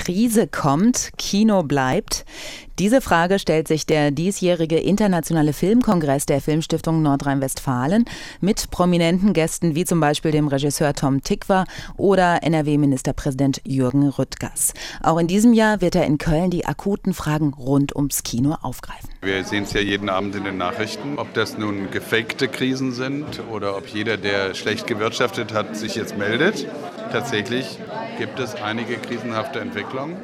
Krise kommt, Kino bleibt? Diese Frage stellt sich der diesjährige internationale Filmkongress der Filmstiftung Nordrhein-Westfalen mit prominenten Gästen wie zum Beispiel dem Regisseur Tom Tykwer oder NRW-Ministerpräsident Jürgen Rüttgers. Auch in diesem Jahr wird er in Köln die akuten Fragen rund ums Kino aufgreifen. Wir sehen es ja jeden Abend in den Nachrichten, ob das nun gefakte Krisen sind oder ob jeder, der schlecht gewirtschaftet hat, sich jetzt meldet. Tatsächlich gibt es einige krisenhafte Entwicklungen.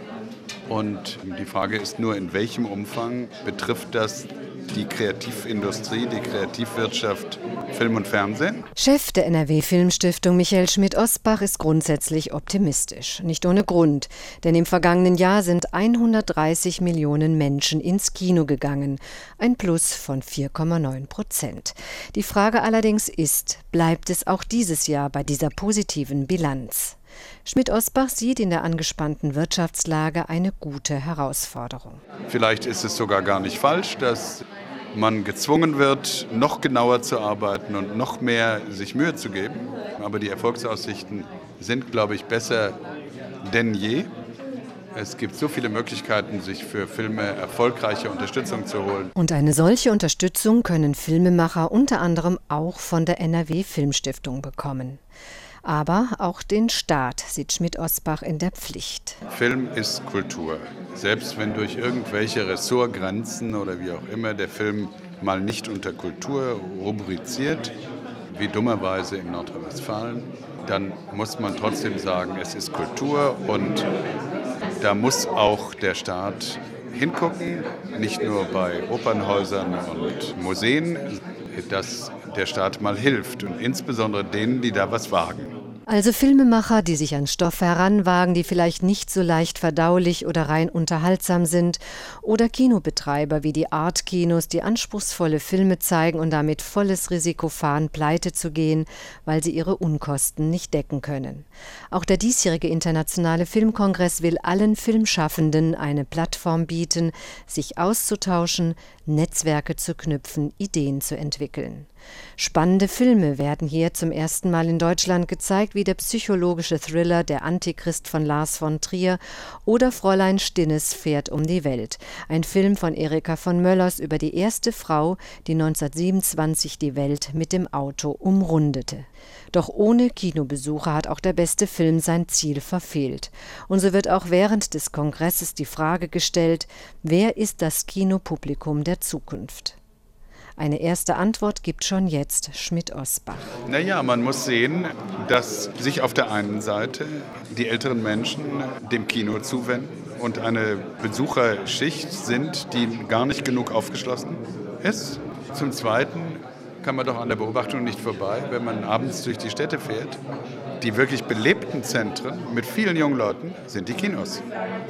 Und die Frage ist nur, in welchem Umfang betrifft das die Kreativindustrie, die Kreativwirtschaft, Film und Fernsehen? Chef der NRW-Filmstiftung Michael Schmidt-Osbach ist grundsätzlich optimistisch. Nicht ohne Grund, denn im vergangenen Jahr sind 130 Millionen Menschen ins Kino gegangen. Ein Plus von 4,9%. Die Frage allerdings ist, bleibt es auch dieses Jahr bei dieser positiven Bilanz? Schmidt-Osbach sieht in der angespannten Wirtschaftslage eine gute Herausforderung. Vielleicht ist es sogar gar nicht falsch, dass man gezwungen wird, noch genauer zu arbeiten und noch mehr sich Mühe zu geben. Aber die Erfolgsaussichten sind, glaube ich, besser denn je. Es gibt so viele Möglichkeiten, sich für Filme erfolgreiche Unterstützung zu holen. Und eine solche Unterstützung können Filmemacher unter anderem auch von der NRW-Filmstiftung bekommen. Aber auch den Staat sieht Schmidt-Osbach in der Pflicht. Film ist Kultur. Selbst wenn durch irgendwelche Ressortgrenzen oder wie auch immer der Film mal nicht unter Kultur rubriziert, wie dummerweise in Nordrhein-Westfalen, dann muss man trotzdem sagen, es ist Kultur und da muss auch der Staat hingucken, nicht nur bei Opernhäusern und Museen, dass der Staat mal hilft und insbesondere denen, die da was wagen. Also Filmemacher, die sich an Stoffe heranwagen, die vielleicht nicht so leicht verdaulich oder rein unterhaltsam sind, oder Kinobetreiber wie die Art-Kinos, die anspruchsvolle Filme zeigen und damit volles Risiko fahren, pleite zu gehen, weil sie ihre Unkosten nicht decken können. Auch der diesjährige internationale Filmkongress will allen Filmschaffenden eine Plattform bieten, sich auszutauschen, Netzwerke zu knüpfen, Ideen zu entwickeln. Spannende Filme werden hier zum ersten Mal in Deutschland gezeigt, wie der psychologische Thriller Der Antichrist von Lars von Trier oder Fräulein Stinnes fährt um die Welt. Ein Film von Erika von Möllers über die erste Frau, die 1927 die Welt mit dem Auto umrundete. Doch ohne Kinobesucher hat auch der beste Film sein Ziel verfehlt. Und so wird auch während des Kongresses die Frage gestellt, wer ist das Kinopublikum der Zukunft? Eine erste Antwort gibt schon jetzt Schmidt-Osbach. Naja, man muss sehen, dass sich auf der einen Seite die älteren Menschen dem Kino zuwenden und eine Besucherschicht sind, die gar nicht genug aufgeschlossen ist. Zum Zweiten kann man doch an der Beobachtung nicht vorbei, wenn man abends durch die Städte fährt. Die wirklich belebten Zentren mit vielen jungen Leuten sind die Kinos.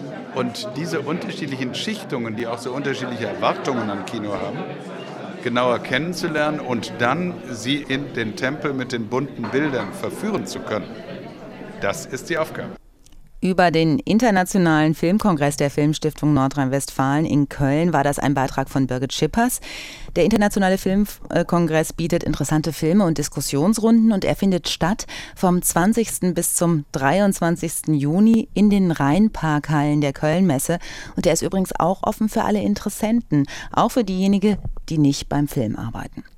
Und diese unterschiedlichen Schichtungen, die auch so unterschiedliche Erwartungen an Kino haben, genauer kennenzulernen und dann sie in den Tempel mit den bunten Bildern verführen zu können. Das ist die Aufgabe. Über den Internationalen Filmkongress der Filmstiftung Nordrhein-Westfalen in Köln war das ein Beitrag von Birgit Schippers. Der Internationale Filmkongress bietet interessante Filme und Diskussionsrunden und er findet statt vom 20. bis zum 23. Juni in den Rheinparkhallen der Kölnmesse. Und der ist übrigens auch offen für alle Interessenten, auch für diejenigen, die nicht beim Film arbeiten.